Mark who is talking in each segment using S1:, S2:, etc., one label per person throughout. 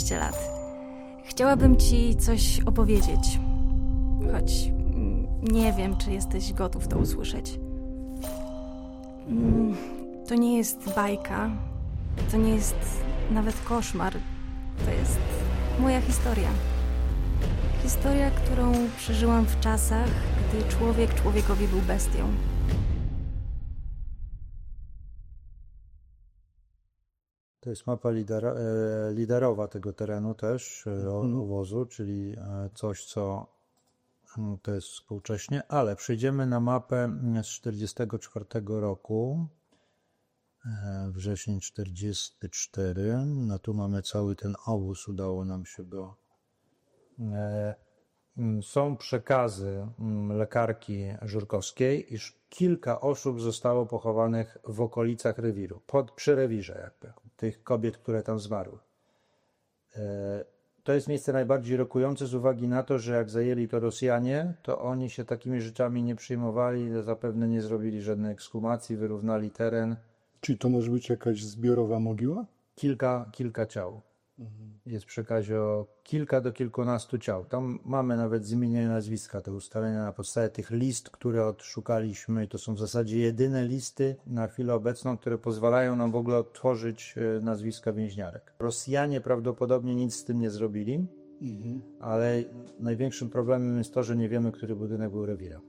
S1: 15 lat. Chciałabym ci coś opowiedzieć, choć nie wiem, czy jesteś gotów to usłyszeć. To nie jest bajka, to nie jest nawet koszmar, to jest moja historia. Historia, którą przeżyłam w czasach, gdy człowiek człowiekowi był bestią.
S2: To jest mapa liderowa tego terenu też, obozu, czyli coś, co to jest współcześnie, ale przejdziemy na mapę z 1944 roku, wrzesień 1944. No tu mamy cały ten obóz, udało nam się go. Są przekazy lekarki Żurkowskiej, iż kilka osób zostało pochowanych w okolicach rewiru, przy rewirze jakby, tych kobiet, które tam zmarły. To jest miejsce najbardziej rokujące z uwagi na to, że jak zajęli to Rosjanie, to oni się takimi rzeczami nie przejmowali, zapewne nie zrobili żadnej ekshumacji, wyrównali teren.
S3: Czy to może być jakaś zbiorowa mogiła?
S2: Kilka ciał. Jest w przekazie o kilka do kilkunastu ciał. Tam mamy nawet z imienia i nazwiska te ustalenia na podstawie tych list, które odszukaliśmy. To są w zasadzie jedyne listy na chwilę obecną, które pozwalają nam w ogóle odtworzyć nazwiska więźniarek. Rosjanie prawdopodobnie nic z tym nie zrobili, ale największym problemem jest to, że nie wiemy, który budynek był rewirem.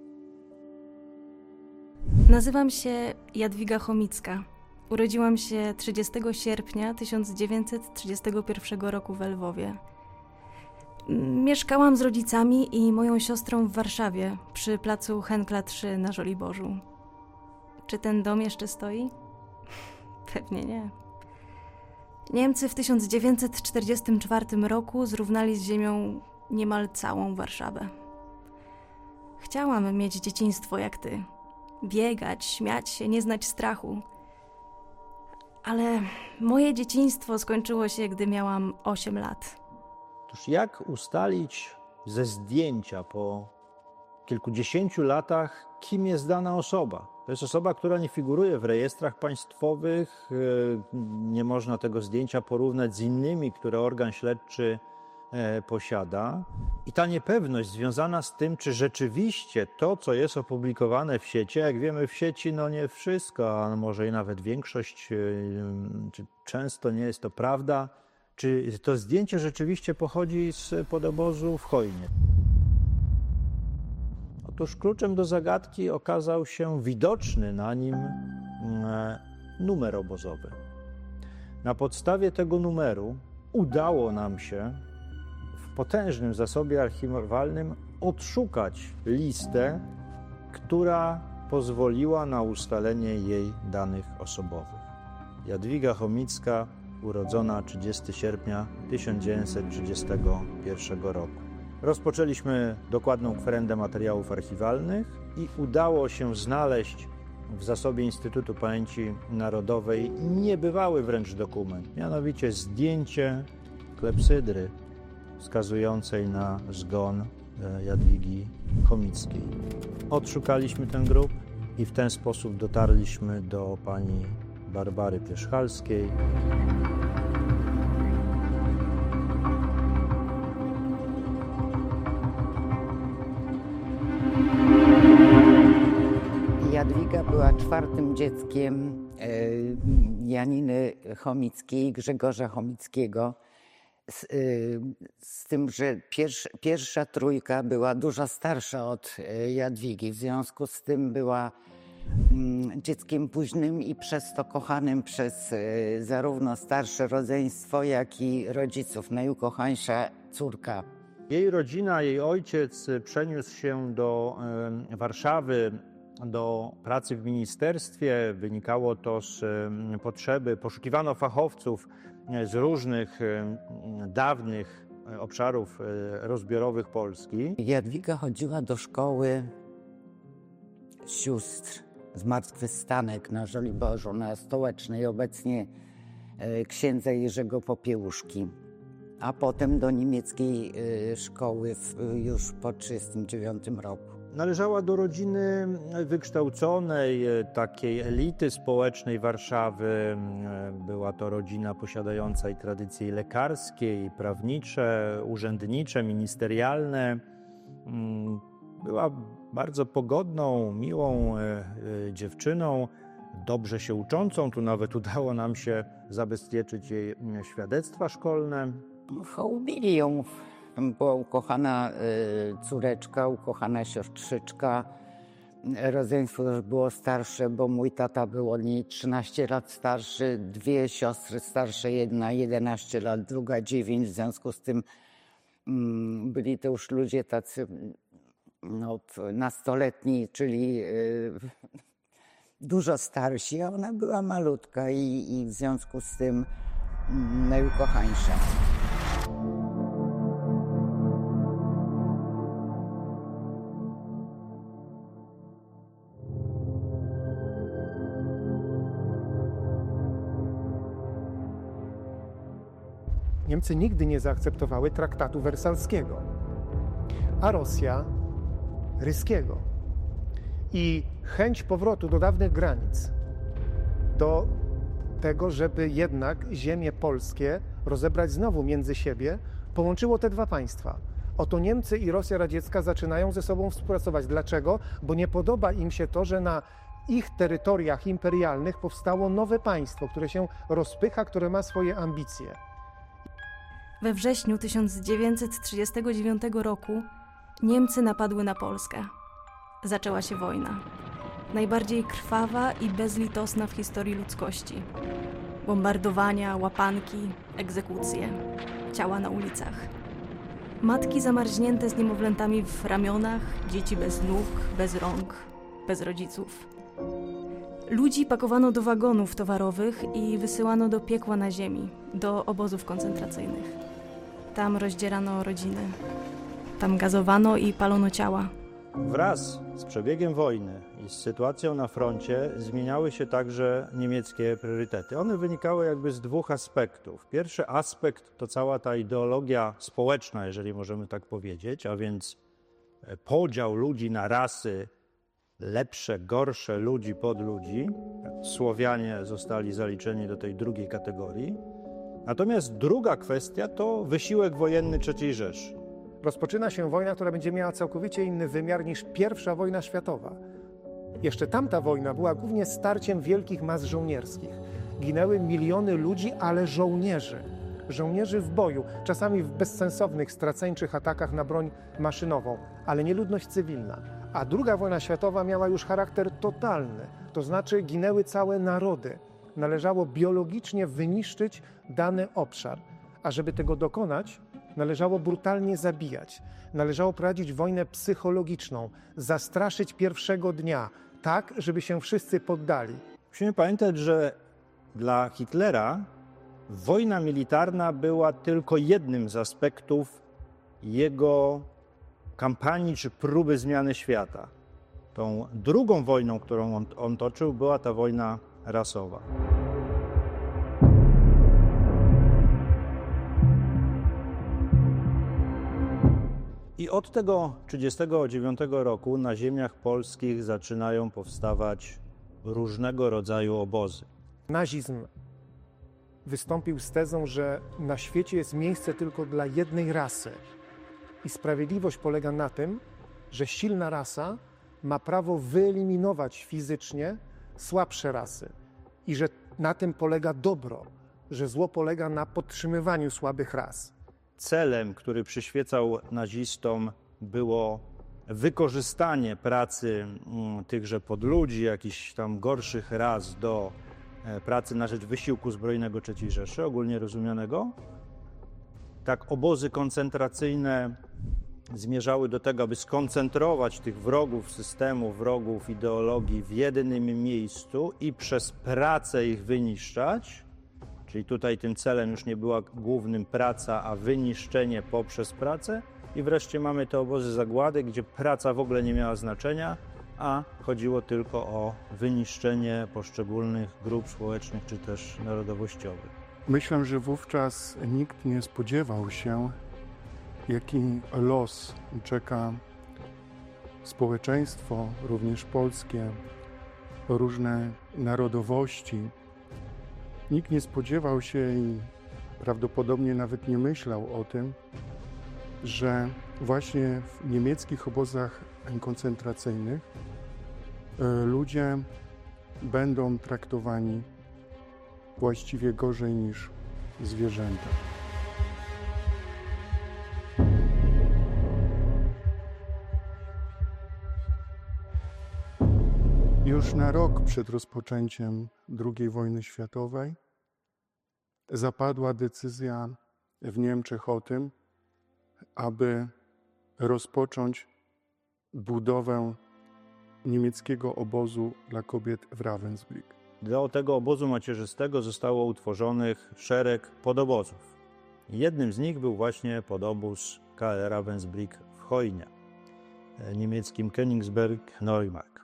S1: Nazywam się Jadwiga Chomicka. Urodziłam się 30 sierpnia 1931 roku w Lwowie. Mieszkałam z rodzicami i moją siostrą w Warszawie, przy placu Henkla 3 na Żoliborzu. Czy ten dom jeszcze stoi? Pewnie nie. Niemcy w 1944 roku zrównali z ziemią niemal całą Warszawę. Chciałam mieć dzieciństwo jak ty. Biegać, śmiać się, nie znać strachu. Ale moje dzieciństwo skończyło się, gdy miałam 8 lat.
S2: Otóż jak ustalić ze zdjęcia po kilkudziesięciu latach, kim jest dana osoba? To jest osoba, która nie figuruje w rejestrach państwowych. Nie można tego zdjęcia porównać z innymi, które organ śledczy posiada. I ta niepewność związana z tym, czy rzeczywiście to, co jest opublikowane w sieci, jak wiemy w sieci, no nie wszystko, a może i nawet większość, czy często nie jest to prawda, czy to zdjęcie rzeczywiście pochodzi z podobozu w Chojnie. Otóż kluczem do zagadki okazał się widoczny na nim numer obozowy. Na podstawie tego numeru udało nam się w potężnym zasobie archiwalnym odszukać listę, która pozwoliła na ustalenie jej danych osobowych. Jadwiga Chomicka, urodzona 30 sierpnia 1931 roku. Rozpoczęliśmy dokładną kwerendę materiałów archiwalnych i udało się znaleźć w zasobie Instytutu Pamięci Narodowej niebywały wręcz dokument, mianowicie zdjęcie klepsydry wskazującej na zgon Jadwigi Chomickiej. Odszukaliśmy ten grób i w ten sposób dotarliśmy do pani Barbary Pierzchalskiej.
S4: Jadwiga była czwartym dzieckiem Janiny Chomickiej, Grzegorza Chomickiego. Z tym, że pierwsza trójka była dużo starsza od Jadwigi. W związku z tym była dzieckiem późnym i przez to kochanym przez zarówno starsze rodzeństwo, jak i rodziców. Najukochańsza córka.
S2: Jej rodzina, jej ojciec przeniósł się do Warszawy, do pracy w ministerstwie. Wynikało to z potrzeby, poszukiwano fachowców z różnych dawnych obszarów rozbiorowych Polski.
S4: Jadwiga chodziła do szkoły sióstr Zmartwychwstanek na Żoliborzu, na Stołecznej, obecnie księdza Jerzego Popiełuszki, a potem do niemieckiej szkoły już po 1939 roku.
S2: Należała do rodziny wykształconej, takiej elity społecznej Warszawy. Była to rodzina posiadająca i tradycje lekarskie, i prawnicze, urzędnicze, ministerialne. Była bardzo pogodną, miłą dziewczyną, dobrze się uczącą. Tu nawet udało nam się zabezpieczyć jej świadectwa szkolne.
S4: Hołbili ją. Była ukochana córeczka, ukochana siostrzyczka. Rodzeństwo też było starsze, bo mój tata był od niej 13 lat starszy, 2 siostry starsze, jedna 11 lat, druga 9. W związku z tym byli to już ludzie tacy nastoletni, czyli dużo starsi, a ona była malutka i w związku z tym najukochańsza.
S5: Niemcy nigdy nie zaakceptowały traktatu wersalskiego, a Rosja ryskiego. I chęć powrotu do dawnych granic, do tego, żeby jednak ziemie polskie rozebrać znowu między siebie, połączyło te dwa państwa. Oto Niemcy i Rosja radziecka zaczynają ze sobą współpracować. Dlaczego? Bo nie podoba im się to, że na ich terytoriach imperialnych powstało nowe państwo, które się rozpycha, które ma swoje ambicje.
S1: We wrześniu 1939 roku Niemcy napadły na Polskę. Zaczęła się wojna. Najbardziej krwawa i bezlitosna w historii ludzkości. Bombardowania, łapanki, egzekucje, ciała na ulicach. Matki zamarznięte z niemowlętami w ramionach, dzieci bez nóg, bez rąk, bez rodziców. Ludzi pakowano do wagonów towarowych i wysyłano do piekła na ziemi, do obozów koncentracyjnych. Tam rozdzierano rodziny. Tam gazowano i palono ciała.
S2: Wraz z przebiegiem wojny i z sytuacją na froncie zmieniały się także niemieckie priorytety. One wynikały jakby z dwóch aspektów. Pierwszy aspekt to cała ta ideologia społeczna, jeżeli możemy tak powiedzieć, a więc podział ludzi na rasy, lepsze, gorsze, ludzi, podludzi. Słowianie zostali zaliczeni do tej drugiej kategorii. Natomiast druga kwestia to wysiłek wojenny III Rzeszy.
S5: Rozpoczyna się wojna, która będzie miała całkowicie inny wymiar niż I wojna światowa. Jeszcze tamta wojna była głównie starciem wielkich mas żołnierskich. Ginęły miliony ludzi, ale żołnierzy. Żołnierzy w boju, czasami w bezsensownych, straceńczych atakach na broń maszynową, ale nie ludność cywilna. A II wojna światowa miała już charakter totalny, to znaczy ginęły całe narody. Należało biologicznie wyniszczyć dany obszar, a żeby tego dokonać, należało brutalnie zabijać. Należało prowadzić wojnę psychologiczną, zastraszyć pierwszego dnia, tak, żeby się wszyscy poddali.
S2: Musimy pamiętać, że dla Hitlera wojna militarna była tylko jednym z aspektów jego kampanii czy próby zmiany świata. Tą drugą wojną, którą on toczył, była ta wojna rasowa. I od tego 1939 roku na ziemiach polskich zaczynają powstawać różnego rodzaju obozy.
S5: Nazizm wystąpił z tezą, że na świecie jest miejsce tylko dla jednej rasy. I sprawiedliwość polega na tym, że silna rasa ma prawo wyeliminować fizycznie słabsze rasy. I że na tym polega dobro, że zło polega na podtrzymywaniu słabych ras.
S2: Celem, który przyświecał nazistom, było wykorzystanie pracy tychże podludzi, jakichś tam gorszych ras do pracy na rzecz wysiłku zbrojnego III Rzeszy, ogólnie rozumianego. Tak obozy koncentracyjne zmierzały do tego, aby skoncentrować tych wrogów systemu, wrogów ideologii w jednym miejscu i przez pracę ich wyniszczać. Czyli tutaj tym celem już nie była głównym praca, a wyniszczenie poprzez pracę. I wreszcie mamy te obozy zagłady, gdzie praca w ogóle nie miała znaczenia, a chodziło tylko o wyniszczenie poszczególnych grup społecznych czy też narodowościowych.
S3: Myślę, że wówczas nikt nie spodziewał się, jaki los czeka społeczeństwo, również polskie, różne narodowości. Nikt nie spodziewał się i prawdopodobnie nawet nie myślał o tym, że właśnie w niemieckich obozach koncentracyjnych ludzie będą traktowani właściwie gorzej niż zwierzęta. Już na rok przed rozpoczęciem II wojny światowej zapadła decyzja w Niemczech o tym, aby rozpocząć budowę niemieckiego obozu dla kobiet w Ravensbrück.
S2: Do tego obozu macierzystego zostało utworzonych szereg podobozów. Jednym z nich był właśnie podobóz KL Ravensbrück w Chojnie, niemieckim Königsberg-Neumark.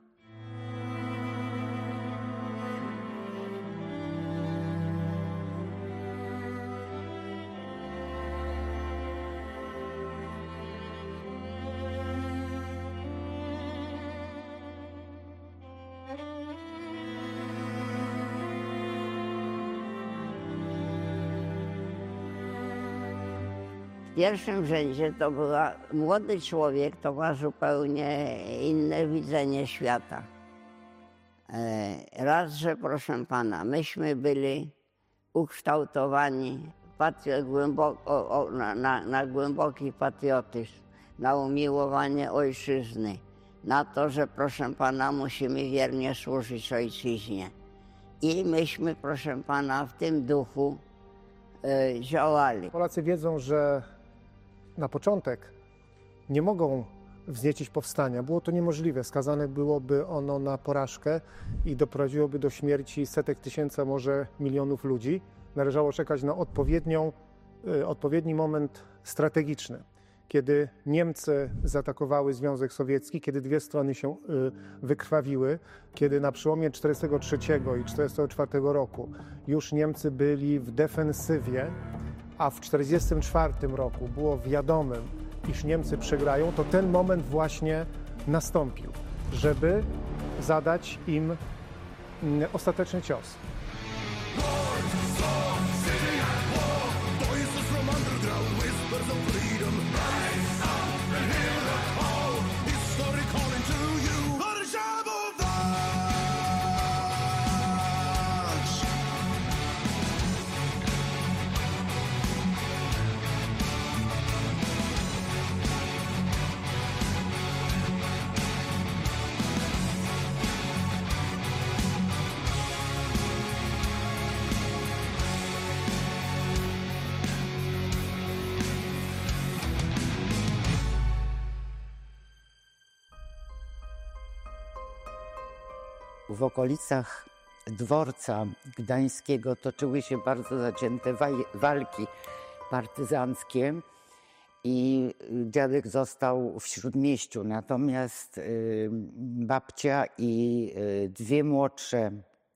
S6: W pierwszym rzędzie to był młody człowiek, to ma zupełnie inne widzenie świata. Raz, że proszę pana, myśmy byli ukształtowani na głęboki patriotyzm, na umiłowanie ojczyzny, na to, że proszę pana musimy wiernie służyć ojczyźnie. I myśmy, proszę pana, w tym duchu działali.
S5: Polacy wiedzą, że na początek nie mogą wzniecić powstania. Było to niemożliwe. Skazane byłoby ono na porażkę i doprowadziłoby do śmierci setek tysięcy, a może milionów ludzi. Należało czekać na odpowiedni moment strategiczny. Kiedy Niemcy zaatakowały Związek Sowiecki, kiedy dwie strony się wykrwawiły, kiedy na przełomie 1943 i 1944 roku już Niemcy byli w defensywie, a w 1944 roku było wiadomym, iż Niemcy przegrają, to ten moment właśnie nastąpił, żeby zadać im ostateczny cios.
S4: W okolicach dworca gdańskiego toczyły się bardzo zacięte walki partyzanckie i dziadek został w Śródmieściu, natomiast babcia i dwie młodsze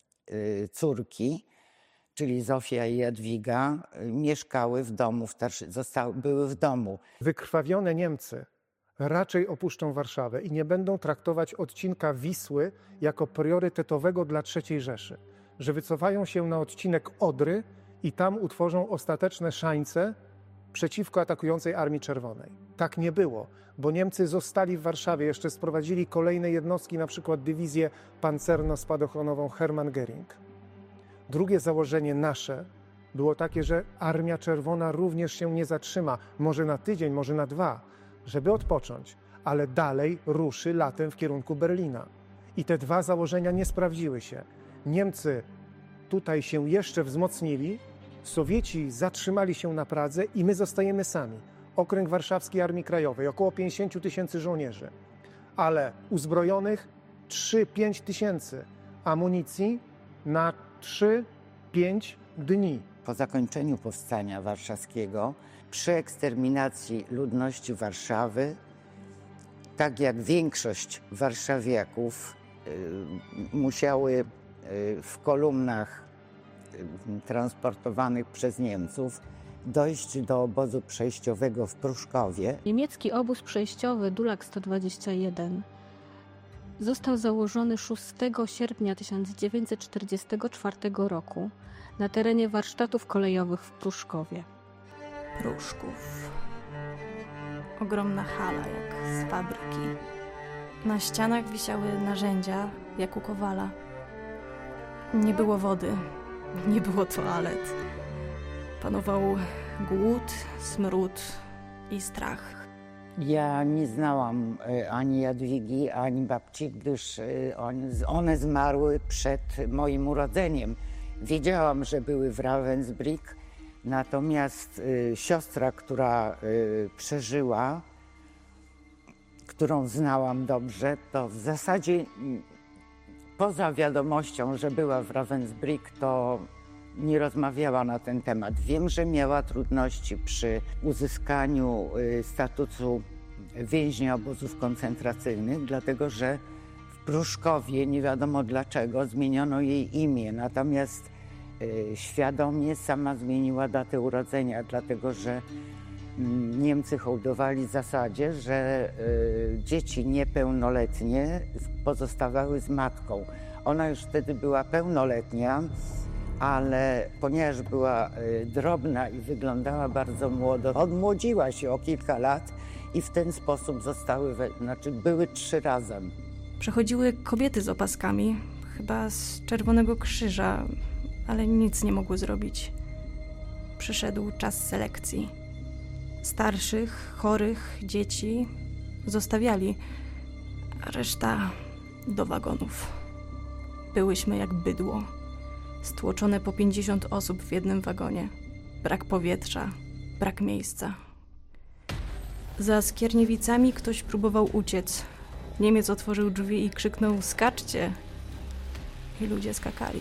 S4: córki, czyli Zofia i Jadwiga, mieszkały w domu, były w domu.
S5: Wykrwawione Niemcy raczej opuszczą Warszawę i nie będą traktować odcinka Wisły jako priorytetowego dla III Rzeszy, że wycofają się na odcinek Odry i tam utworzą ostateczne szańce przeciwko atakującej Armii Czerwonej. Tak nie było, bo Niemcy zostali w Warszawie, jeszcze sprowadzili kolejne jednostki, na przykład dywizję pancerno-spadochronową Hermann Göring. Drugie założenie nasze było takie, że Armia Czerwona również się nie zatrzyma, może na tydzień, może na dwa, żeby odpocząć, ale dalej ruszy latem w kierunku Berlina. I te dwa założenia nie sprawdziły się. Niemcy tutaj się jeszcze wzmocnili, Sowieci zatrzymali się na Pradze i my zostajemy sami. Okręg Warszawskiej Armii Krajowej, około 50 tysięcy żołnierzy, ale uzbrojonych 3-5 tysięcy, amunicji na 3-5 dni.
S4: Po zakończeniu powstania warszawskiego, przy eksterminacji ludności Warszawy, tak jak większość warszawiaków musiały w kolumnach transportowanych przez Niemców dojść do obozu przejściowego w Pruszkowie.
S7: Niemiecki obóz przejściowy Dulag 121 został założony 6 sierpnia 1944 roku na terenie warsztatów kolejowych w Pruszkowie.
S1: Pruszków. Ogromna hala, jak z fabryki. Na ścianach wisiały narzędzia, jak u Kowala. Nie było wody, nie było toalet. Panował głód, smród i strach.
S4: Ja nie znałam ani Jadwigi, ani babci, gdyż one zmarły przed moim urodzeniem. Wiedziałam, że były w Ravensbrück, natomiast siostra, która przeżyła, którą znałam dobrze, to w zasadzie poza wiadomością, że była w Ravensbrück, to nie rozmawiała na ten temat. Wiem, że miała trudności przy uzyskaniu statusu więźnia obozów koncentracyjnych, dlatego że w Pruszkowie, nie wiadomo dlaczego, zmieniono jej imię. Natomiast świadomie sama zmieniła datę urodzenia, dlatego że Niemcy hołdowali zasadzie, że dzieci niepełnoletnie pozostawały z matką. Ona już wtedy była pełnoletnia, ale ponieważ była drobna i wyglądała bardzo młodo, odmłodziła się o kilka lat i w ten sposób były 3 razem.
S1: Przechodziły kobiety z opaskami, chyba z Czerwonego Krzyża, ale nic nie mogły zrobić. Przyszedł czas selekcji. Starszych, chorych, dzieci zostawiali, a reszta do wagonów. Byłyśmy jak bydło, stłoczone po 50 osób w jednym wagonie. Brak powietrza, brak miejsca. Za Skierniewicami ktoś próbował uciec. Niemiec otworzył drzwi i krzyknął: skaczcie! I ludzie skakali.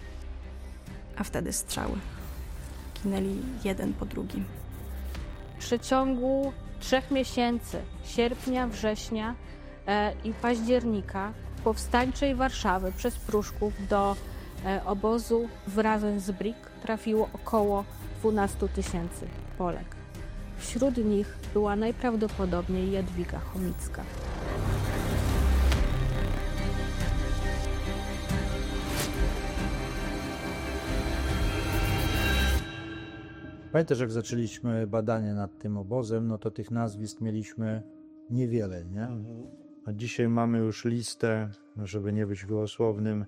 S1: A wtedy strzały. Ginęli jeden po drugim.
S7: W przeciągu 3 miesięcy, sierpnia, września i października, powstańczej Warszawy przez Pruszków do obozu w Ravensbrück trafiło około 12 000 Polek. Wśród nich była najprawdopodobniej Jadwiga Chomicka.
S2: Pamiętasz, jak zaczęliśmy badanie nad tym obozem, no to tych nazwisk mieliśmy niewiele, nie? A dzisiaj mamy już listę, żeby nie być gołosłownym,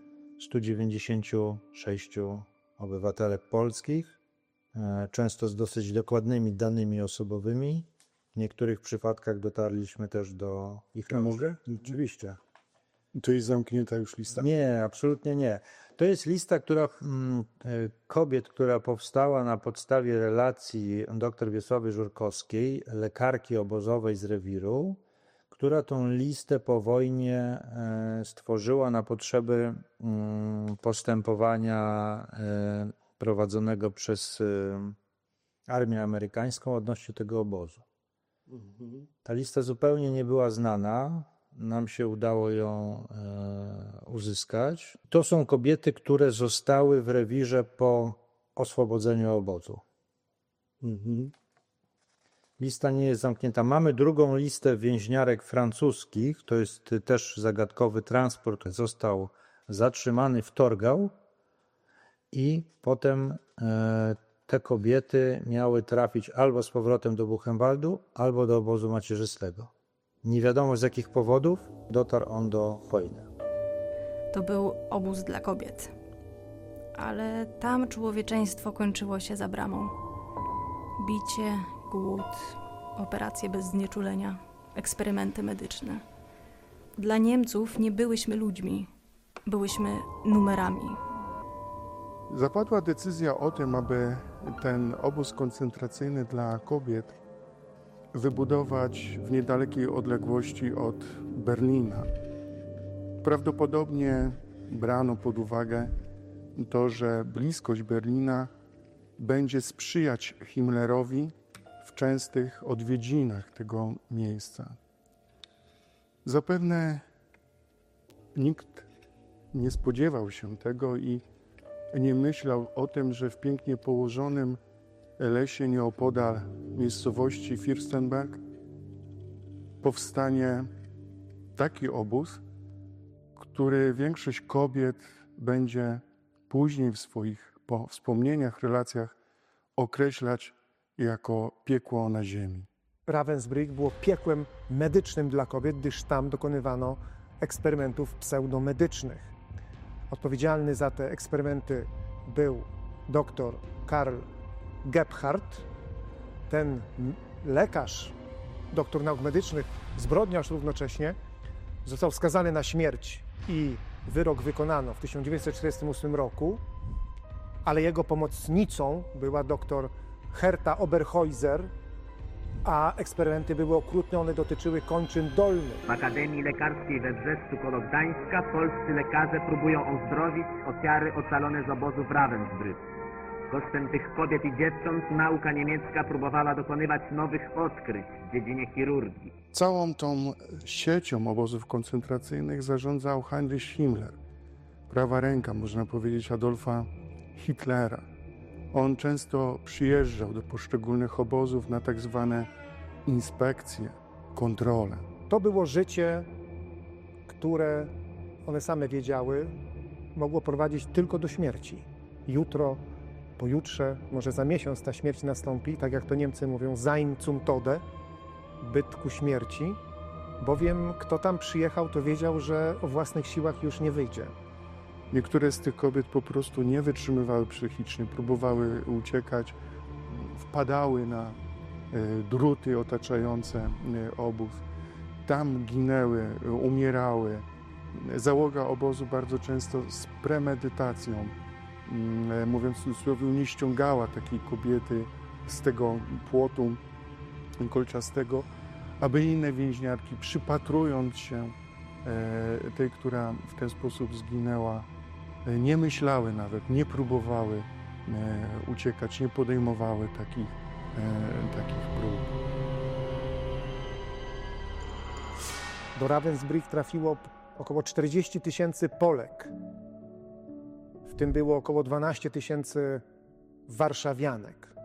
S2: 196 obywatelek polskich, często z dosyć dokładnymi danymi osobowymi. W niektórych przypadkach dotarliśmy też do ich...
S3: Mogę?
S2: Oczywiście.
S3: To jest zamknięta już lista?
S2: Nie, absolutnie nie. To jest lista kobiet, która powstała na podstawie relacji dr Wiesławy Żurkowskiej, lekarki obozowej z rewiru, która tą listę po wojnie stworzyła na potrzeby postępowania prowadzonego przez armię amerykańską odnośnie tego obozu. Ta lista zupełnie nie była znana. Nam się udało ją uzyskać. To są kobiety, które zostały w rewirze po oswobodzeniu obozu. Lista nie jest zamknięta. Mamy drugą listę więźniarek francuskich. To jest też zagadkowy transport. Został zatrzymany w Torgau i potem te kobiety miały trafić albo z powrotem do Buchenwaldu, albo do obozu macierzystego. Nie wiadomo z jakich powodów dotarł on do wojny.
S1: To był obóz dla kobiet. Ale tam człowieczeństwo kończyło się za bramą. Bicie, głód, operacje bez znieczulenia, eksperymenty medyczne. Dla Niemców nie byłyśmy ludźmi, byłyśmy numerami.
S3: Zapadła decyzja o tym, aby ten obóz koncentracyjny dla kobiet wybudować w niedalekiej odległości od Berlina. Prawdopodobnie brano pod uwagę to, że bliskość Berlina będzie sprzyjać Himmlerowi w częstych odwiedzinach tego miejsca. Zapewne nikt nie spodziewał się tego i nie myślał o tym, że w pięknie położonym lesie nieopodal miejscowości Fürstenberg powstanie taki obóz, który większość kobiet będzie później w swoich wspomnieniach, relacjach określać jako piekło na ziemi.
S5: Ravensbrück było piekłem medycznym dla kobiet, gdyż tam dokonywano eksperymentów pseudomedycznych. Odpowiedzialny za te eksperymenty był dr Karl Gebhardt. Ten lekarz, doktor nauk medycznych, zbrodniarz równocześnie, został skazany na śmierć i wyrok wykonano w 1948 roku, ale jego pomocnicą była dr Herta Oberhäuser, a eksperymenty były okrutne, one dotyczyły kończyn dolnych.
S8: W Akademii Lekarskiej we Brzeszczu koło Gdańska polscy lekarze próbują uzdrowić ofiary ocalone z obozu w Ravensbrück. Kosztem tych kobiet i dziewcząt nauka niemiecka próbowała dokonywać nowych odkryć w dziedzinie chirurgii.
S3: Całą tą siecią obozów koncentracyjnych zarządzał Heinrich Himmler, prawa ręka, można powiedzieć, Adolfa Hitlera. On często przyjeżdżał do poszczególnych obozów na tak zwane inspekcje, kontrole.
S5: To było życie, które one same wiedziały, mogło prowadzić tylko do śmierci. Jutro, pojutrze, może za miesiąc ta śmierć nastąpi, tak jak to Niemcy mówią, sein zum Tode, byt ku śmierci, bowiem kto tam przyjechał, to wiedział, że o własnych siłach już nie wyjdzie.
S3: Niektóre z tych kobiet po prostu nie wytrzymywały psychicznie, próbowały uciekać, wpadały na druty otaczające obóz. Tam ginęły, umierały. Załoga obozu bardzo często z premedytacją, mówiąc w cudzysłowie, nie ściągała takiej kobiety z tego płotu kolczastego, aby inne więźniarki, przypatrując się tej, która w ten sposób zginęła, nie myślały nawet, nie próbowały uciekać, nie podejmowały takich prób.
S5: Do Ravensbrück trafiło około 40 000 Polek. W tym było około 12 000 warszawianek.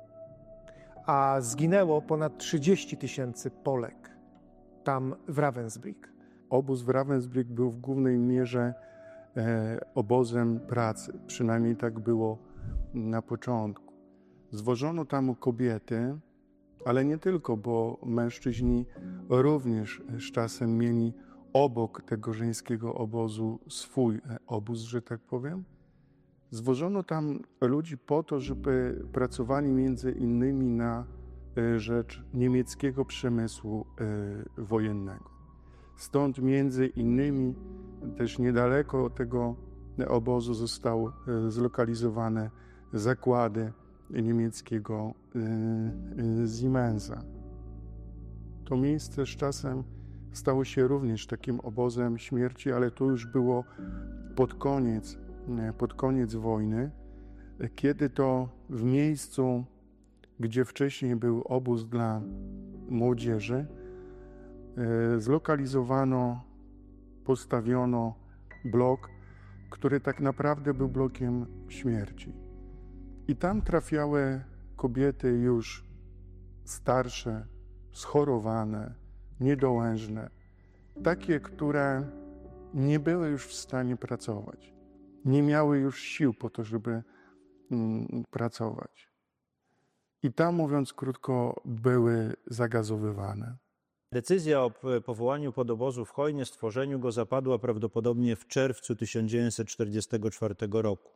S5: A zginęło ponad 30 000 Polek tam w Ravensbrück.
S3: Obóz w Ravensbrück był w głównej mierze obozem pracy. Przynajmniej tak było na początku. Zwożono tam kobiety, ale nie tylko, bo mężczyźni również z czasem mieli obok tego żeńskiego obozu swój obóz, że tak powiem. Zwożono tam ludzi po to, żeby pracowali między innymi na rzecz niemieckiego przemysłu wojennego. Stąd między innymi też niedaleko tego obozu zostały zlokalizowane zakłady niemieckiego Siemensa. To miejsce z czasem stało się również takim obozem śmierci, ale to już było pod koniec wojny, kiedy to w miejscu, gdzie wcześniej był obóz dla młodzieży, zlokalizowano, postawiono blok, który tak naprawdę był blokiem śmierci. I tam trafiały kobiety już starsze, schorowane, niedołężne, takie, które nie były już w stanie pracować, nie miały już sił po to, żeby pracować. I tam, mówiąc krótko, były zagazowywane.
S2: Decyzja o powołaniu podobozu w Chojnie, stworzeniu go zapadła prawdopodobnie w czerwcu 1944 roku.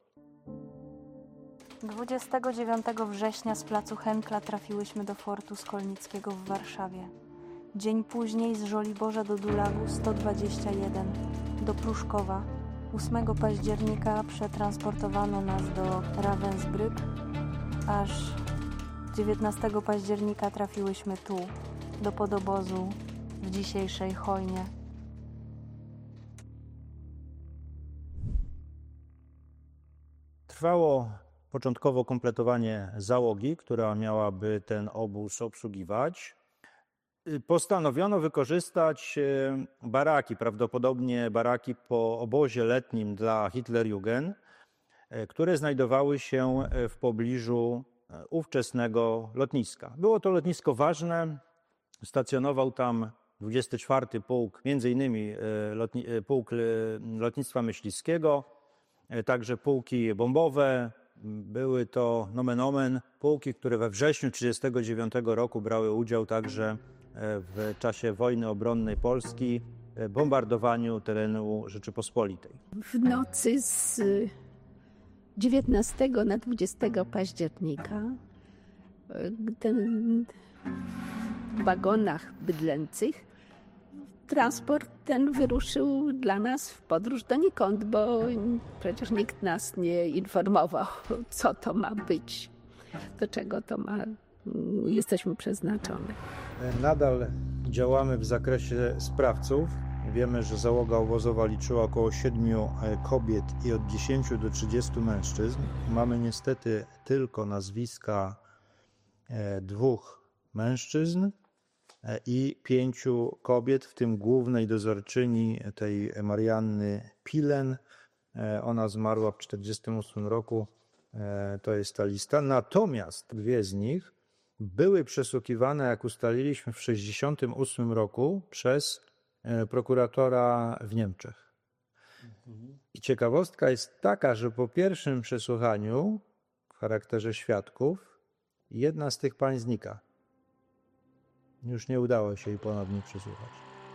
S1: 29 września z placu Henkla trafiłyśmy do fortu Skolnickiego w Warszawie. Dzień później z Żoliborza do Dulagu 121, do Pruszkowa. 8 października przetransportowano nas do Ravensbrück, aż 19 października trafiłyśmy tu, do podobozu w dzisiejszej Chojnie.
S2: Trwało początkowo kompletowanie załogi, która miałaby ten obóz obsługiwać. Postanowiono wykorzystać baraki, prawdopodobnie baraki po obozie letnim dla Hitlerjugend, które znajdowały się w pobliżu ówczesnego lotniska. Było to lotnisko ważne, stacjonował tam 24. Pułk, między innymi Pułk Lotnictwa Myśliwskiego, także pułki bombowe. Były to nomen omen pułki, które we wrześniu 1939 roku brały udział także w czasie wojny obronnej Polski, bombardowaniu terenu Rzeczypospolitej.
S9: W nocy z 19 na 20 października w wagonach bydlęcych transport ten wyruszył dla nas w podróż donikąd, bo przecież nikt nas nie informował, co to ma być, do czego to jesteśmy przeznaczone.
S2: Nadal działamy w zakresie sprawców. Wiemy, że załoga obozowa liczyła około 7 kobiet i od 10 do 30 mężczyzn. Mamy niestety tylko nazwiska 2 mężczyzn i 5 kobiet, w tym głównej dozorczyni tej Marianny Pilen. Ona zmarła w 1948 roku, to jest ta lista. Natomiast 2 z nich były przesłuchiwane, jak ustaliliśmy, w 1968 roku przez prokuratora w Niemczech. I ciekawostka jest taka, że po pierwszym przesłuchaniu w charakterze świadków jedna z tych pań znika. Już nie udało się jej ponownie przesłuchać.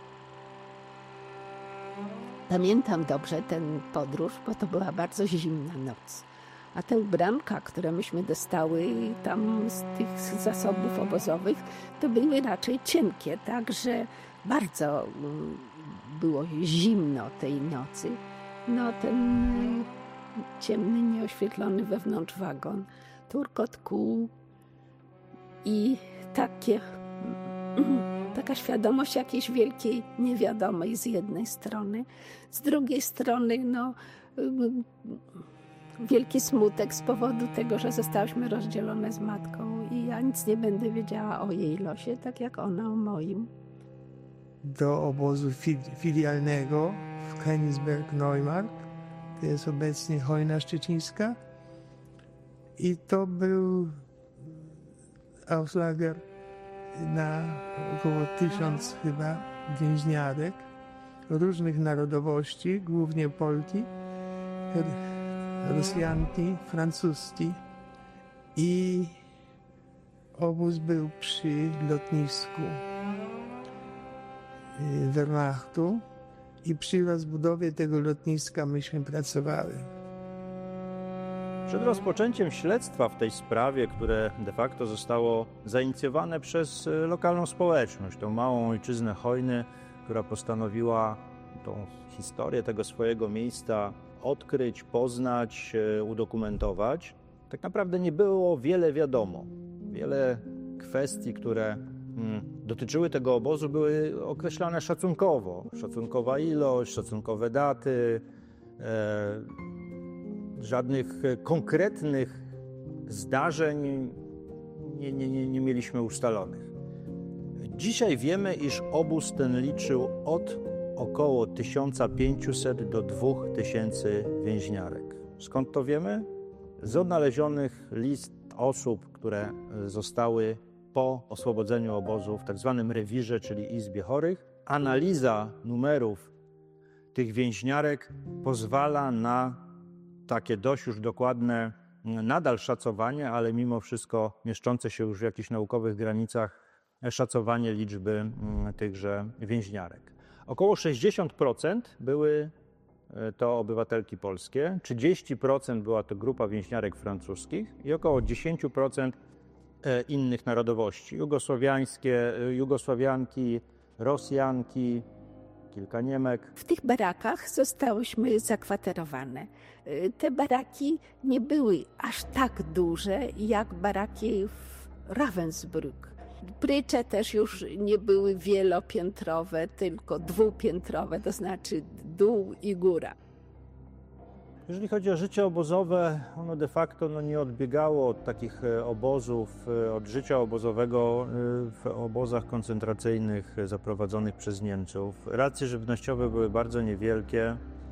S9: Pamiętam dobrze tę podróż, bo to była bardzo zimna noc. A te ubranka, które myśmy dostały tam z tych zasobów obozowych, to były raczej cienkie, także bardzo było zimno tej nocy. No ten ciemny, nieoświetlony wewnątrz wagon, turkot kół i taka świadomość jakiejś wielkiej niewiadomej z jednej strony, z drugiej strony wielki smutek z powodu tego, że zostałyśmy rozdzielone z matką i ja nic nie będę wiedziała o jej losie, tak jak ona o moim.
S10: Do obozu filialnego w Königsberg-Neumarkt, to jest obecnie Chojna Szczecińska, i to był Auslager na około 1000 chyba więźniarek różnych narodowości, głównie Polki, Rosjanki, Francuski, i obóz był przy lotnisku Wehrmachtu i przy rozbudowie tego lotniska myśmy pracowały.
S2: Przed rozpoczęciem śledztwa w tej sprawie, które de facto zostało zainicjowane przez lokalną społeczność, tą małą ojczyznę Chojny, która postanowiła tą historię tego swojego miejsca odkryć, poznać, udokumentować, tak naprawdę nie było wiele wiadomo. Wiele kwestii, które dotyczyły tego obozu, były określane szacunkowo. Szacunkowa ilość, szacunkowe daty, żadnych konkretnych zdarzeń nie mieliśmy ustalonych. Dzisiaj wiemy, iż obóz ten liczył od około 1500 do 2000 więźniarek. Skąd to wiemy? Z odnalezionych list osób, które zostały po oswobodzeniu obozu w tak zwanym rewirze, czyli Izbie Chorych. Analiza numerów tych więźniarek pozwala na takie dość już dokładne nadal szacowanie, ale mimo wszystko mieszczące się już w jakichś naukowych granicach szacowanie liczby tychże więźniarek. Około 60% były to obywatelki polskie, 30% była to grupa więźniarek francuskich i około 10% innych narodowości. Jugosławianki, Rosjanki, kilka Niemek.
S9: W tych barakach zostałyśmy zakwaterowane. Te baraki nie były aż tak duże jak baraki w Ravensbrück. Prycze też już nie były wielopiętrowe, tylko dwupiętrowe, to znaczy dół i góra.
S2: Jeżeli chodzi o życie obozowe, ono de facto nie odbiegało od takich obozów, od życia obozowego w obozach koncentracyjnych zaprowadzonych przez Niemców. Racje żywnościowe były bardzo niewielkie.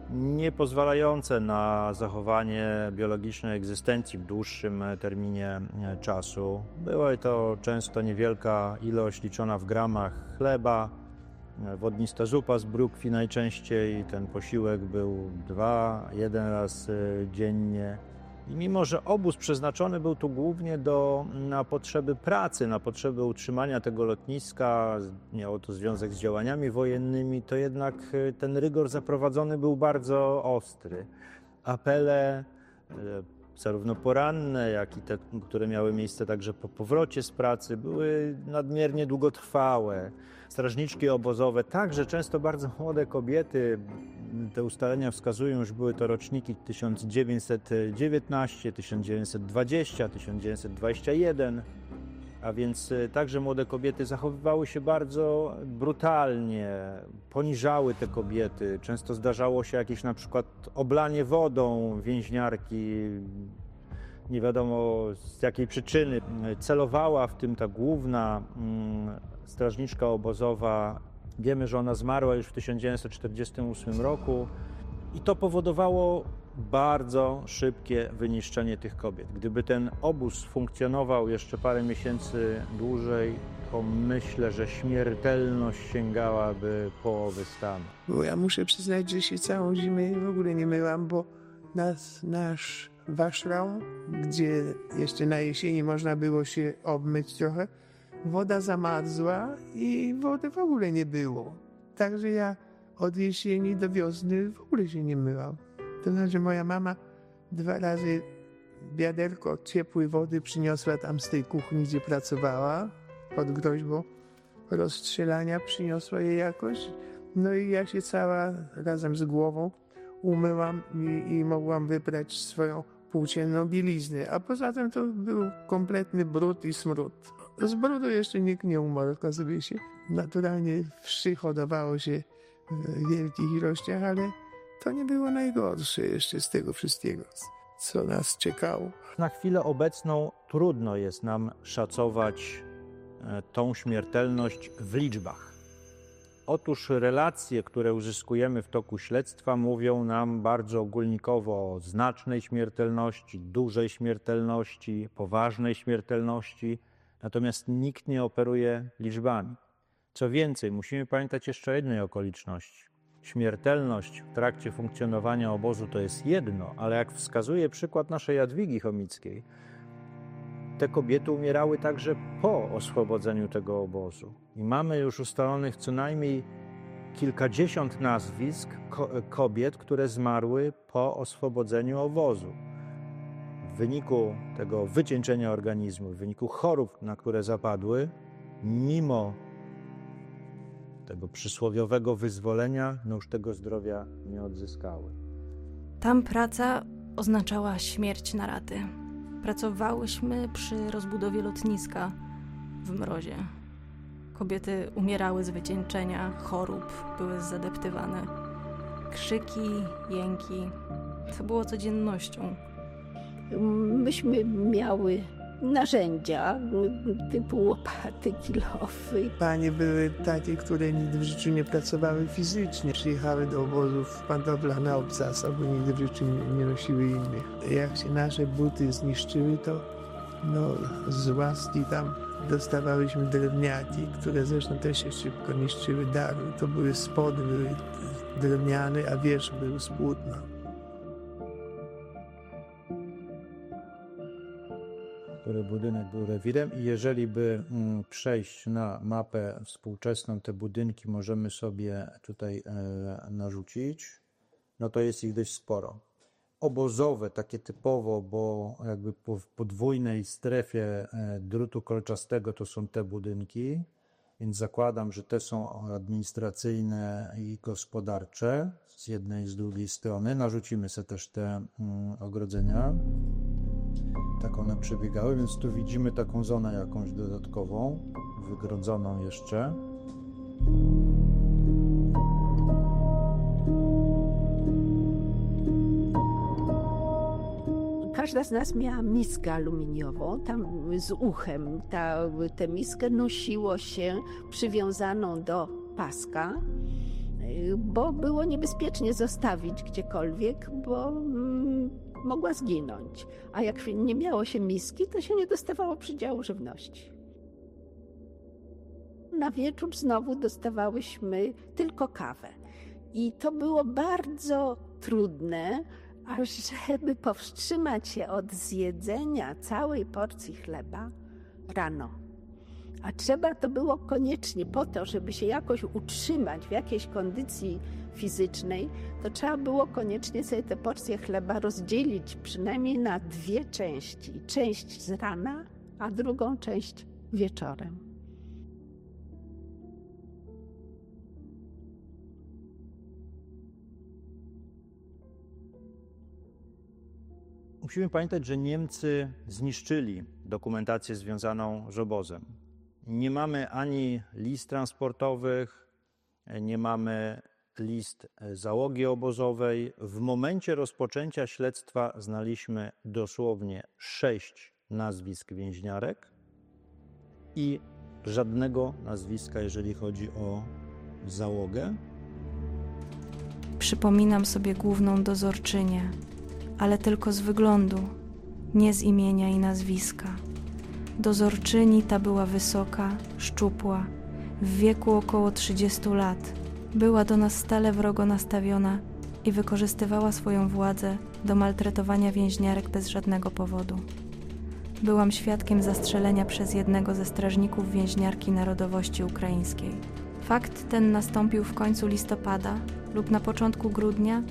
S2: nie pozwalające na zachowanie biologicznej egzystencji w dłuższym terminie czasu. Była to często niewielka ilość liczona w gramach chleba, wodnista zupa z brukwi najczęściej. Ten posiłek był jeden raz dziennie. I mimo że obóz przeznaczony był tu głównie na potrzeby pracy, na potrzeby utrzymania tego lotniska, miało to związek z działaniami wojennymi, to jednak ten rygor zaprowadzony był bardzo ostry. Apele, zarówno poranne, jak i te, które miały miejsce także po powrocie z pracy, były nadmiernie długotrwałe. Strażniczki obozowe, także często bardzo młode kobiety, te ustalenia wskazują, że były to roczniki 1919, 1920, 1921, a więc także młode kobiety zachowywały się bardzo brutalnie, poniżały te kobiety. Często zdarzało się jakieś na przykład oblanie wodą więźniarki, nie wiadomo z jakiej przyczyny. Celowała w tym ta główna strażniczka obozowa. Wiemy, że ona zmarła już w 1948 roku i to powodowało bardzo szybkie wyniszczenie tych kobiet. Gdyby ten obóz funkcjonował jeszcze parę miesięcy dłużej, to myślę, że śmiertelność sięgałaby połowy stanu.
S10: Bo ja muszę przyznać, że się całą zimę w ogóle nie myłam, bo nasz waszrał, gdzie jeszcze na jesieni można było się obmyć trochę, woda zamarzła i wody w ogóle nie było. Także ja od jesieni do wiosny w ogóle się nie myłam. To znaczy moja mama 2 razy wiaderko ciepłej wody przyniosła tam z tej kuchni, gdzie pracowała, pod groźbą rozstrzelania przyniosła jej jakoś. No i ja się cała razem z głową umyłam i mogłam wybrać swoją płócienną bieliznę. A poza tym to był kompletny brud i smród. Z brudu jeszcze nikt nie umarł, okazuje się. Naturalnie wszy hodowało się w wielkich ilościach, ale to nie było najgorsze jeszcze z tego wszystkiego, co nas czekało.
S2: Na chwilę obecną trudno jest nam szacować tą śmiertelność w liczbach. Otóż relacje, które uzyskujemy w toku śledztwa, mówią nam bardzo ogólnikowo o znacznej śmiertelności, dużej śmiertelności, poważnej śmiertelności, natomiast nikt nie operuje liczbami. Co więcej, musimy pamiętać jeszcze o jednej okoliczności. Śmiertelność w trakcie funkcjonowania obozu to jest jedno, ale jak wskazuje przykład naszej Jadwigi Chomickiej, te kobiety umierały także po oswobodzeniu tego obozu. I mamy już ustalonych co najmniej kilkadziesiąt nazwisk kobiet, które zmarły po oswobodzeniu obozu. W wyniku tego wycieńczenia organizmu, w wyniku chorób, na które zapadły, mimo tego przysłowiowego wyzwolenia, no już tego zdrowia nie odzyskały.
S1: Tam praca oznaczała śmierć na raty. Pracowałyśmy przy rozbudowie lotniska w mrozie. Kobiety umierały z wycieńczenia, chorób, były zadeptywane. Krzyki, jęki, to było codziennością.
S9: Myśmy miały narzędzia typu łopaty, kilofy.
S10: Panie były takie, które nigdy w życiu nie pracowały fizycznie. Przyjechały do obozów w pantoflach na obcasach, bo nigdy w życiu nie nosiły innych. Jak się nasze buty zniszczyły, to z łaski tam dostawałyśmy drewniaki, które zresztą też się szybko niszczyły. To były spody, były drewniane, a wierzch był z płótna.
S2: Który budynek był rewirem i jeżeli by przejść na mapę współczesną, te budynki możemy sobie tutaj narzucić, no to jest ich dość sporo. Obozowe, takie typowo, bo jakby w podwójnej strefie drutu kolczastego to są te budynki, więc zakładam, że te są administracyjne i gospodarcze z jednej i z drugiej strony. Narzucimy sobie też te ogrodzenia. Tak one przebiegały, więc tu widzimy taką zonę jakąś dodatkową, wygrodzoną jeszcze.
S9: Każda z nas miała miskę aluminiową, tam z uchem. Tę miskę nosiło się przywiązaną do paska bo było niebezpiecznie zostawić gdziekolwiek, bo mogła zginąć. A jak nie miało się miski, to się nie dostawało przydziału żywności. Na wieczór znowu dostawałyśmy tylko kawę. I to było bardzo trudne, żeby powstrzymać się od zjedzenia całej porcji chleba rano. A trzeba to było koniecznie po to, żeby się jakoś utrzymać w jakiejś kondycji fizycznej, to trzeba było koniecznie sobie tę porcję chleba rozdzielić przynajmniej na 2 części. Część z rana, a drugą część wieczorem.
S2: Musimy pamiętać, że Niemcy zniszczyli dokumentację związaną z obozem. Nie mamy ani list transportowych, nie mamy list załogi obozowej. W momencie rozpoczęcia śledztwa znaliśmy dosłownie 6 nazwisk więźniarek i żadnego nazwiska, jeżeli chodzi o załogę.
S1: Przypominam sobie główną dozorczynię, ale tylko z wyglądu, nie z imienia i nazwiska. Dozorczyni ta była wysoka, szczupła, w wieku około 30 lat. Była do nas stale wrogo nastawiona i wykorzystywała swoją władzę do maltretowania więźniarek bez żadnego powodu. Byłam świadkiem zastrzelenia przez jednego ze strażników więźniarki narodowości ukraińskiej. Fakt ten nastąpił w końcu listopada lub na początku grudnia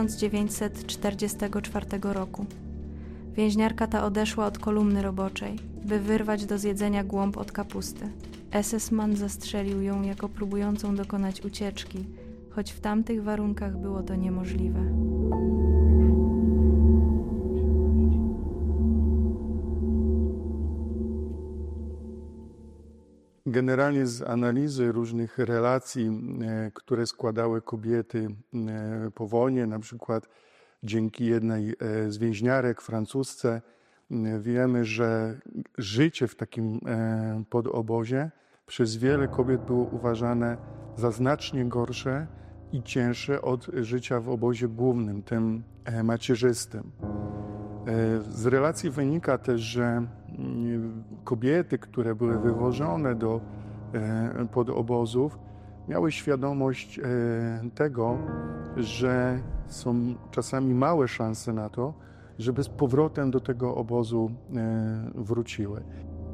S1: 1944 roku. Więźniarka ta odeszła od kolumny roboczej, by wyrwać do zjedzenia głąb od kapusty. SS-man zastrzelił ją jako próbującą dokonać ucieczki, choć w tamtych warunkach było to niemożliwe.
S3: Generalnie z analizy różnych relacji, które składały kobiety po wojnie, na przykład dzięki jednej z więźniarek francusce, wiemy, że życie w takim podobozie przez wiele kobiet było uważane za znacznie gorsze i cięższe od życia w obozie głównym, tym macierzystym. Z relacji wynika też, że kobiety, które były wywożone do podobozów, miały świadomość tego, że są czasami małe szanse na to, żeby z powrotem do tego obozu wróciły.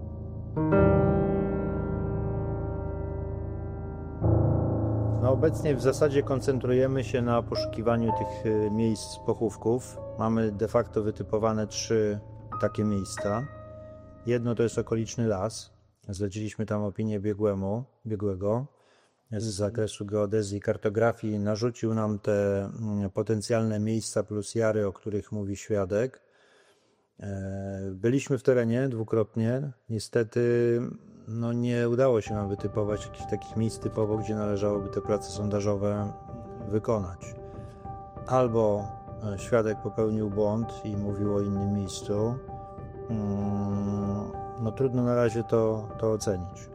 S2: No obecnie w zasadzie koncentrujemy się na poszukiwaniu tych miejsc pochówków. Mamy de facto wytypowane 3 takie miejsca. Jedno to jest okoliczny las. Zleciliśmy tam opinię biegłego z zakresu geodezji i kartografii. Narzucił nam te potencjalne miejsca plus jary, o których mówi świadek. Byliśmy w terenie dwukrotnie. Niestety nie udało się nam wytypować jakichś takich miejsc typowo, gdzie należałoby te prace sondażowe wykonać. Albo świadek popełnił błąd i mówił o innym miejscu. Trudno na razie to ocenić.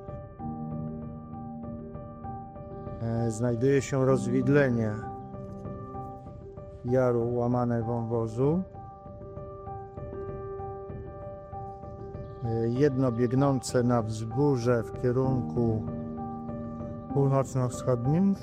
S2: Znajduje się rozwidlenie jaru łamane wąwozu. Jedno biegnące na wzgórze w kierunku północno-wschodnim.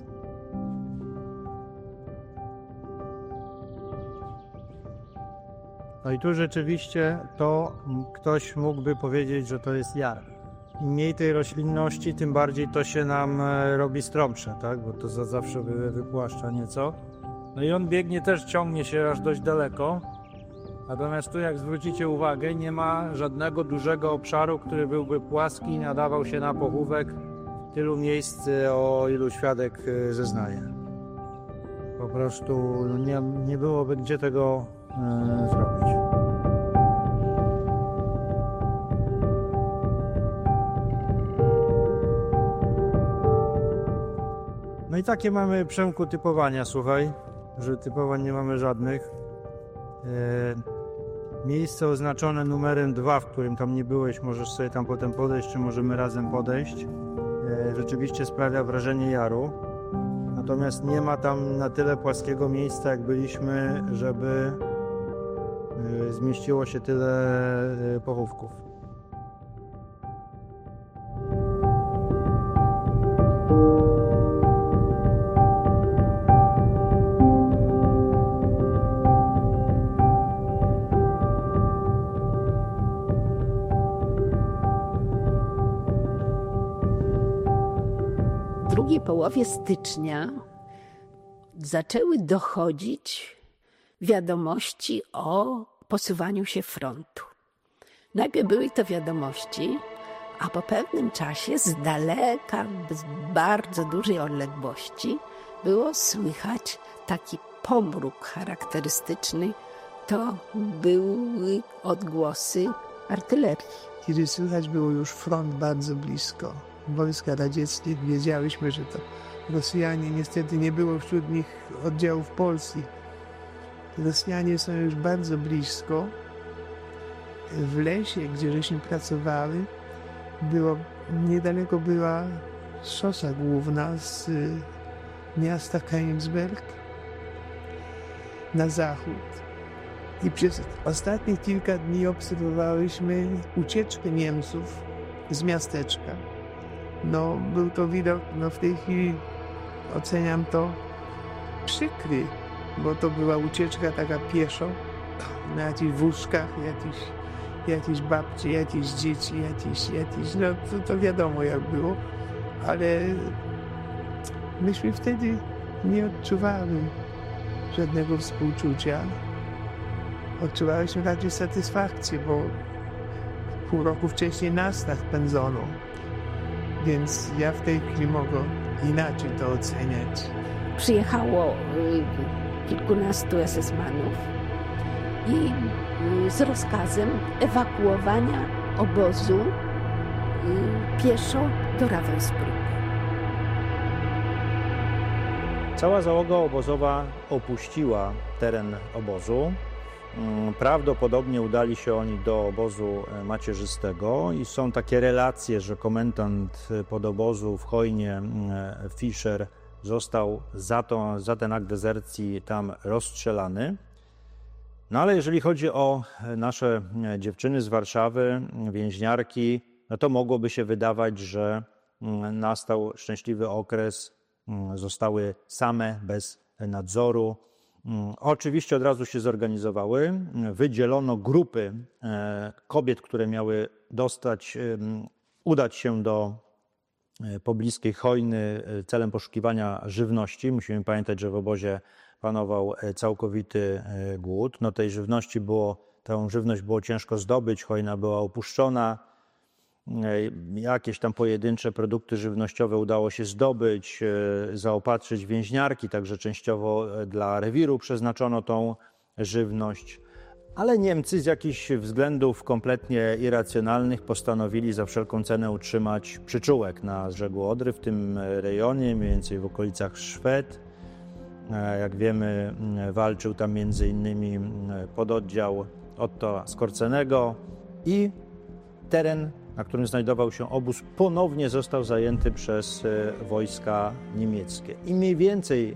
S2: No i tu rzeczywiście to ktoś mógłby powiedzieć, że to jest jar. Im mniej tej roślinności, tym bardziej to się nam robi stromsze, tak? Bo to zawsze wypłaszcza nieco. No i on biegnie też, ciągnie się aż dość daleko. Natomiast tu, jak zwrócicie uwagę, nie ma żadnego dużego obszaru, który byłby płaski i nadawał się na pochówek tylu miejsc, o ilu świadek zeznaje. Po prostu nie byłoby gdzie tego zrobić. No i takie mamy, Przemku, typowania, słuchaj, że typowań nie mamy żadnych. Miejsce oznaczone numerem 2, w którym tam nie byłeś, możesz sobie tam potem podejść, czy możemy razem podejść. Rzeczywiście sprawia wrażenie jaru. natomiast nie ma tam na tyle płaskiego miejsca, jak byliśmy, żeby zmieściło się tyle pochówków.
S9: W drugiej połowie stycznia zaczęły dochodzić wiadomości o posuwaniu się frontu. Najpierw były to wiadomości, a po pewnym czasie z daleka, z bardzo dużej odległości było słychać taki pomruk charakterystyczny. To były odgłosy artylerii.
S10: Kiedy słychać było już front bardzo blisko wojska radzieckich, wiedziałyśmy, że to Rosjanie, niestety nie było wśród nich oddziałów polskich. Rosjanie są już bardzo blisko. W lesie, gdzie żeśmy pracowały, niedaleko była szosa główna z miasta Königsberg na zachód. I przez ostatnie kilka dni obserwowałyśmy ucieczkę Niemców z miasteczka. No, był to widok, w tej chwili oceniam to przykry, bo to była ucieczka taka pieszo, na jakichś wózkach, jakieś babcie, jakieś dzieci, no to wiadomo jak było, ale myśmy wtedy nie odczuwały żadnego współczucia. Odczuwałyśmy raczej satysfakcję, bo pół roku wcześniej nas tak pędzono. Więc ja w tej chwili mogę inaczej to oceniać.
S9: Przyjechało kilkunastu SS-manów i z rozkazem ewakuowania obozu pieszo do Ravensbrücku.
S2: Cała załoga obozowa opuściła teren obozu. Prawdopodobnie udali się oni do obozu macierzystego i są takie relacje, że komendant podobozu w Chojnie, Fischer, został za ten akt dezercji tam rozstrzelany. No ale jeżeli chodzi o nasze dziewczyny z Warszawy, więźniarki, no to mogłoby się wydawać, że nastał szczęśliwy okres, zostały same, bez nadzoru. Oczywiście od razu się zorganizowały, wydzielono grupy kobiet, które miały udać się do pobliskiej Chojny celem poszukiwania żywności. Musimy pamiętać, że w obozie panował całkowity głód. No tej żywności tę żywność było ciężko zdobyć, Chojna była opuszczona. Jakieś tam pojedyncze produkty żywnościowe udało się zdobyć, zaopatrzyć więźniarki, także częściowo dla rewiru przeznaczono tą żywność. Ale Niemcy z jakichś względów kompletnie irracjonalnych postanowili za wszelką cenę utrzymać przyczółek na brzegu Odry, w tym rejonie, mniej więcej w okolicach Szwed. Jak wiemy, walczył tam między innymi pododdział Otto Skorcenego i teren, na którym znajdował się obóz, ponownie został zajęty przez wojska niemieckie. I mniej więcej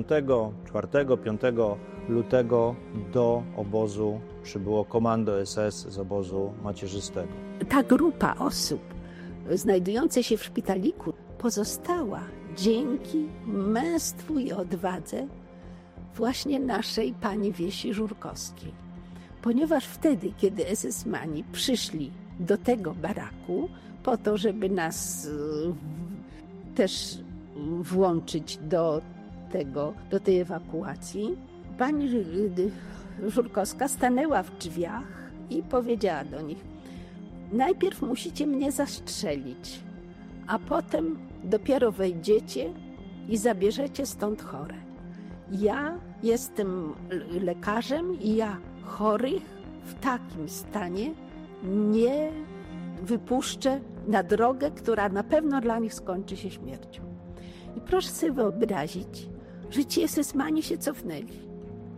S2: 4-5 lutego do obozu przybyło komando SS z obozu macierzystego.
S9: Ta grupa osób znajdująca się w szpitaliku pozostała dzięki męstwu i odwadze właśnie naszej pani Wiesi Żurkowskiej. Ponieważ wtedy, kiedy SS-mani przyszli do tego baraku po to, żeby nas też włączyć do tej ewakuacji, pani Żurkowska stanęła w drzwiach i powiedziała do nich: najpierw musicie mnie zastrzelić, a potem dopiero wejdziecie i zabierzecie stąd chore. Ja jestem lekarzem i ja chorych w takim stanie nie wypuszczę na drogę, która na pewno dla nich skończy się śmiercią. I proszę sobie wyobrazić, że ci SS-mani się cofnęli.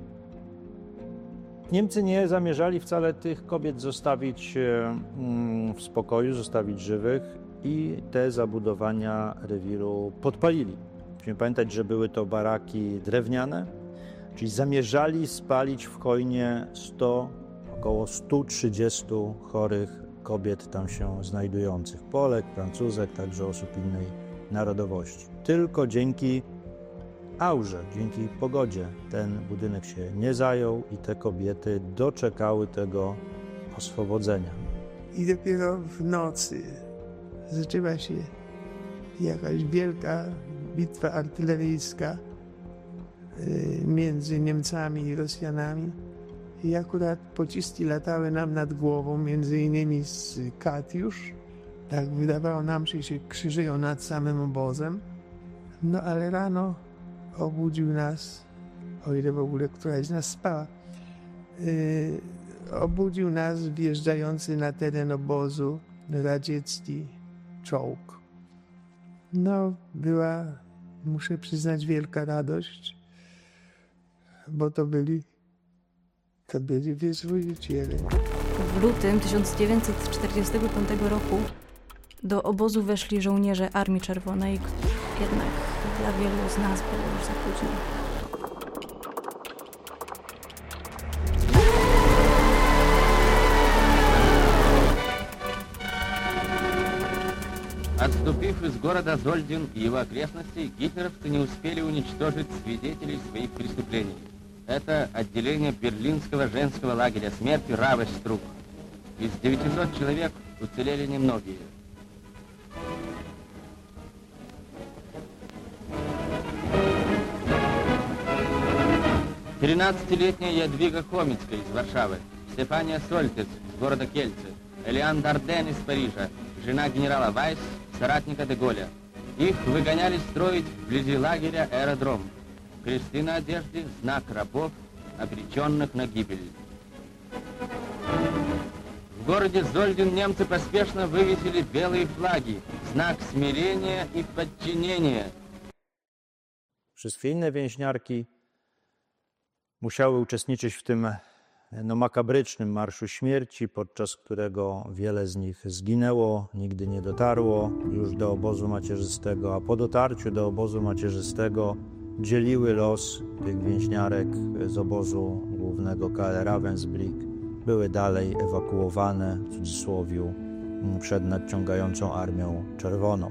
S2: Niemcy nie zamierzali wcale tych kobiet zostawić w spokoju, zostawić żywych i te zabudowania rewiru podpalili. Musimy pamiętać, że były to baraki drewniane, czyli zamierzali spalić w Chojnie około 130 chorych kobiet tam się znajdujących. Polek, Francuzek, także osób innej narodowości. Tylko dzięki aurze, dzięki pogodzie ten budynek się nie zajął i te kobiety doczekały tego oswobodzenia.
S10: I dopiero w nocy zaczęła się jakaś wielka bitwa artyleryjska między Niemcami i Rosjanami. I akurat pociski latały nam nad głową, między innymi z Katiusz. Tak wydawało nam się, że się krzyżują nad samym obozem. No ale rano obudził nas, o ile w ogóle któraś z nas spała, obudził nas wjeżdżający na teren obozu radziecki czołg. No, była, muszę przyznać, wielka radość, bo to byli wyzwoliciele.
S1: W lutym 1945 roku do obozu weszli żołnierze Armii Czerwonej, jednak dla wielu z nas było już za późno.
S11: Отступив из города Зольдин и его окрестностей, гитлеровцы не успели уничтожить свидетелей своих преступлений. Это отделение берлинского женского лагеря смерти Равенструк. Из 900 человек уцелели немногие. Тринадцатилетняя Ядвига Хомицкая из Варшавы, Стефания Сольтец из города Кельце, Элиан Дарден из Парижа, жена генерала Вайс, соратника де Голля. Их выгоняли строить вблизи лагеря аэродром. Кресты на одежде – знак рабов, обреченных на гибель. В городе Зольдин немцы поспешно вывесили белые флаги, знак смирения и подчинения.
S2: Wszystkie inne więźniarki musiały uczestniczyć w tym makabrycznym Marszu Śmierci, podczas którego wiele z nich zginęło, nigdy nie dotarło już do obozu macierzystego, a po dotarciu do obozu macierzystego dzieliły los tych więźniarek z obozu głównego KL Ravensbrück. Były dalej ewakuowane, w cudzysłowie, przed nadciągającą Armią Czerwoną.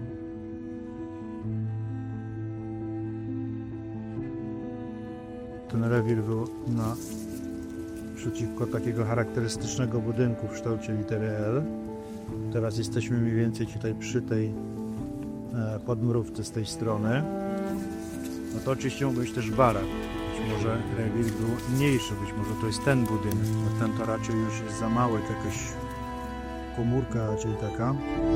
S12: Ten rewir był przeciwko takiego charakterystycznego budynku w kształcie litery L. Teraz jesteśmy mniej więcej tutaj przy tej podmrówce z tej strony. No to oczywiście mógł być też barak. Być może rewir był mniejszy, być może to jest ten budynek. A ten to raczej już jest za mały, to jakaś komórka raczej taka.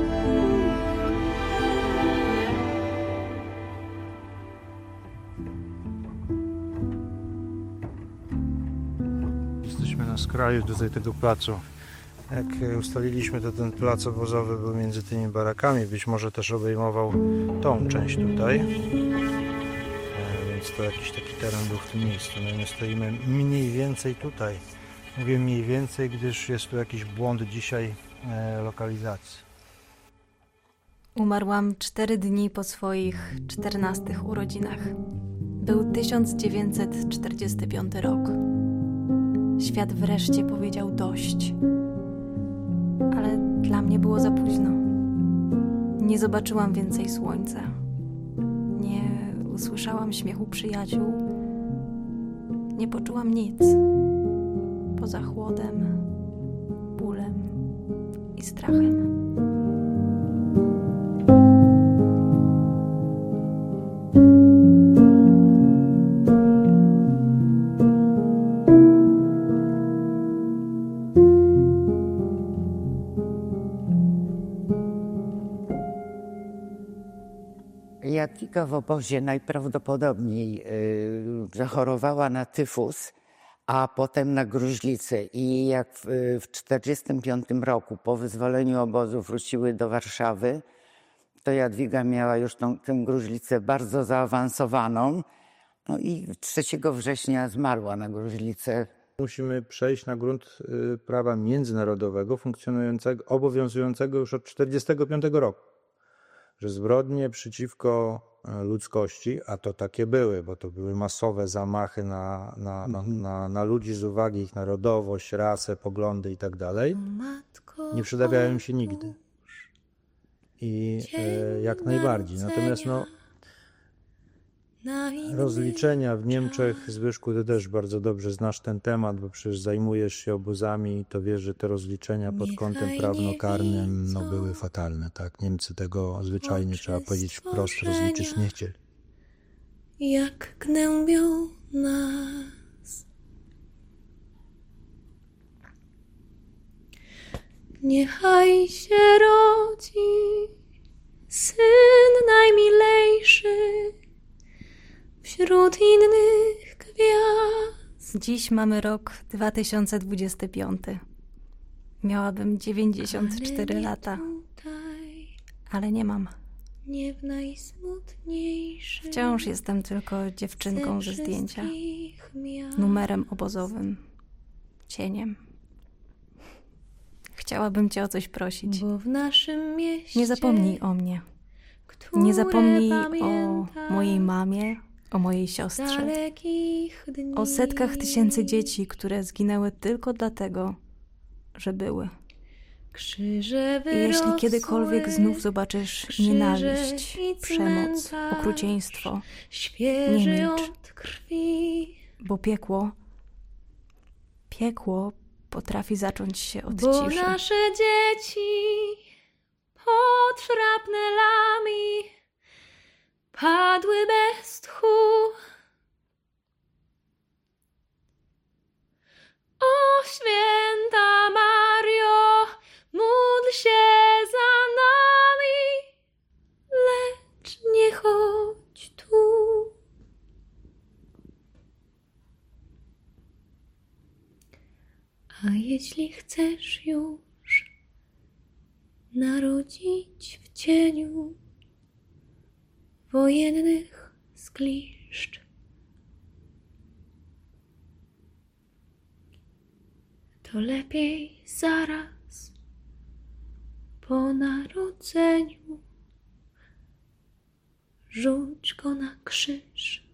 S12: Jesteśmy na skraju tutaj tego placu. Jak ustaliliśmy, to ten plac obozowy był między tymi barakami. Być może też obejmował tą część tutaj. Więc to jakiś taki teren był w tym miejscu. No i my stoimy mniej więcej tutaj. Mówię mniej więcej, gdyż jest tu jakiś błąd dzisiaj lokalizacji.
S1: Umarłam 4 dni po swoich 14 urodzinach. Był 1945 rok. Świat wreszcie powiedział dość. Ale dla mnie było za późno. Nie zobaczyłam więcej słońca. Nie usłyszałam śmiechu przyjaciół. Nie poczułam nic. Poza chłodem, bólem i strachem.
S4: Jadwiga w obozie najprawdopodobniej zachorowała na tyfus, a potem na gruźlicę. I jak w 1945 roku po wyzwoleniu obozu wróciły do Warszawy, to Jadwiga miała już tę gruźlicę bardzo zaawansowaną. No i 3 września zmarła na gruźlicę.
S2: Musimy przejść na grunt prawa międzynarodowego, funkcjonującego, obowiązującego już od 1945 roku. że zbrodnie przeciwko ludzkości, a to takie były, bo to były masowe zamachy na ludzi z uwagi ich narodowość, rasę, poglądy i tak dalej, nie przydawiają się nigdy. I jak najbardziej. Natomiast rozliczenia w Niemczech, Zbyszku, ty też bardzo dobrze znasz ten temat, bo przecież zajmujesz się obozami i to wiesz, że te rozliczenia pod kątem prawnokarnym były fatalne. Tak? Niemcy tego zwyczajnie, trzeba powiedzieć wprost, rozliczyć nie chcieli.
S13: Jak gnębią nas. Niechaj się rodzi syn najmilejszy wśród innych gwiazd.
S1: Dziś mamy rok 2025. Miałabym 94 lata, ale nie mam.
S13: Nie w najsmutniejszym.
S1: Wciąż jestem tylko dziewczynką ze zdjęcia, numerem obozowym, cieniem. Chciałabym cię o coś prosić.
S13: Bo w naszym mieście,
S1: nie zapomnij o mnie. Nie zapomnij o mojej mamie, o mojej siostrze, o setkach tysięcy dzieci, które zginęły tylko dlatego, że były. I jeśli kiedykolwiek znów zobaczysz nienawiść, przemoc, okrucieństwo, nie milcz, bo piekło potrafi zacząć się od
S13: bo
S1: ciszy.
S13: Nasze dzieci pod szrapnelami padły bez tchu. O święta Mario, módl się za nami, lecz nie chodź tu. A jeśli chcesz już narodzić w cieniu wojennych zgliszcz, to lepiej zaraz po narodzeniu rzuć go na krzyż.